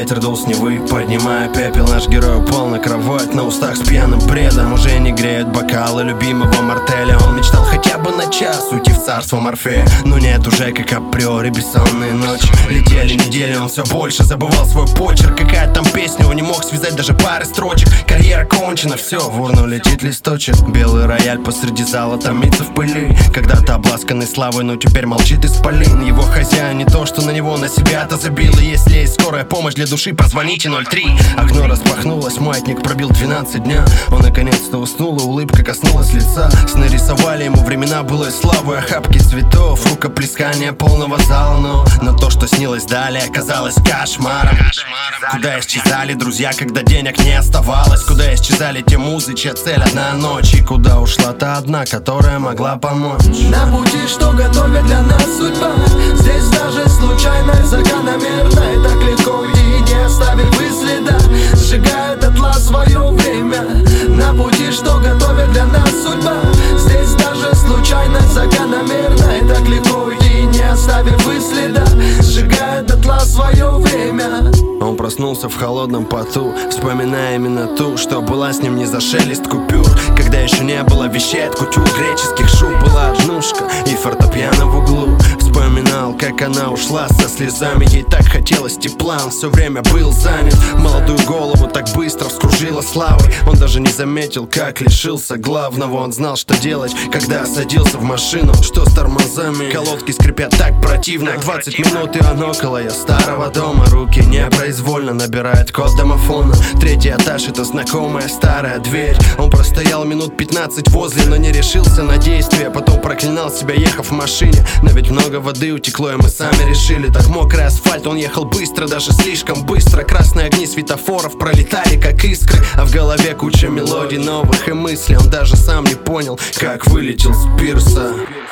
ветер дул с Невы, поднимая пепел. Наш герой упал на кровать, на устах с пьяным бредом. Уже не греют бокалы любимого мартеля. Он мечтал хотя бы на час уйти в царство Морфея, но нет, уже как априори бессонные ночи. Летели недели, он все больше забывал свой почерк. Какая там песня, он не мог связать даже пары строчек. Карьера кончена, все, в урну летит листочек. Белый рояль посреди зала томится в пыли. Когда-то обласканный славой, но теперь молчит исполин. Его хозяин не то, что на него, на себя-то забило. Если есть скорая помощь для души, позвоните 03. Окно распахнулось, маятник пробил 12 дня. Он наконец-то уснул, и улыбка коснулась лица. Сны рисовали ему времена былой славы, охапки цветов, рукоплескания полного зала. Но то, что снилось далее, оказалось кошмаром. Куда исчезали друзья, когда денег не оставалось? Куда исчезали те музы, чья цель одна ночь? И куда ушла та одна, которая могла помочь? На пути, что готовит для нас судьба, здесь даже случайно, закономерно. И так легко уйти, не оставив и следа, сжигает дотла свое время. На пути, что готовит для нас судьба, здесь даже случайно, закономерно. И так легко уйти, не оставив и следа, сжигает дотла свое время. Он проснулся в холодном поту, вспоминая именно ту, что была с ним не за шелест купюр. Когда еще не было вещей от кутюр, греческих шуб, была однушка и фортепиано в углу. Вспоминал, как она ушла со слезами, ей так хотелось тепла, он все время был занят. Молодую голову так быстро вскружила славой. Он даже не заметил, как лишился главного. Он знал, что делать, когда садился в машину. Что с тормозами, колодки скрипят так противно. 20 минут и он около ее старого дома. Руки непроизвольно набирают код домофона. Третий этаж, это знакомая старая дверь. Он простоял минут 15 возле, но не решился на действие. Потом проклинал себя, ехав в машине. Но ведь много воды утекло, и мы сами решили. Так мокрый асфальт, он ехал быстро, даже слишком быстро. Красные огни светофоров пролетали как искры, а в голове куча мелодий новых и мыслей. Он даже сам не понял, как вылетел с пирса.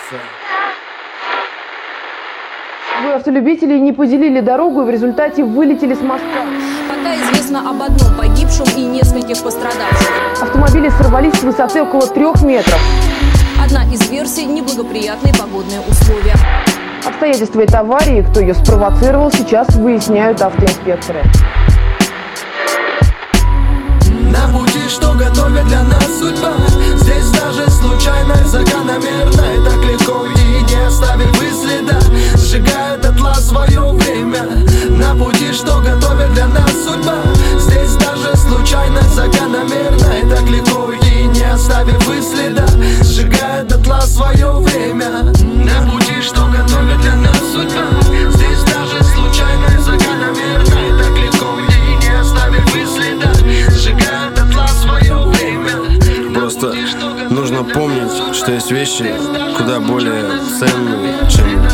Двое автолюбителей не поделили дорогу и в результате вылетели с моста. Пока известно об одном погибшем и нескольких пострадавших. Автомобили сорвались с высоты около 3 метров. Одна из версий – неблагоприятные погодные условия. Обстоятельства этой аварии и кто ее спровоцировал, сейчас выясняют автоинспекторы. На пути, что готовит для нас судьба, здесь даже случайно, закономерно. И так легко уйти, не оставив и следа, сжигает дотла свое время. На пути, что готовит для нас судьба, здесь даже случайно, закономерно. И так легко уйти, не оставив и следа, сжигает дотла свое время. На пути, что готовит для нас судьба, здесь даже случайно, закономерно. И так легко уйти, не оставив и следа, сжигает дотла свое время. Просто нужно помнить, что есть вещи куда более ценные, чем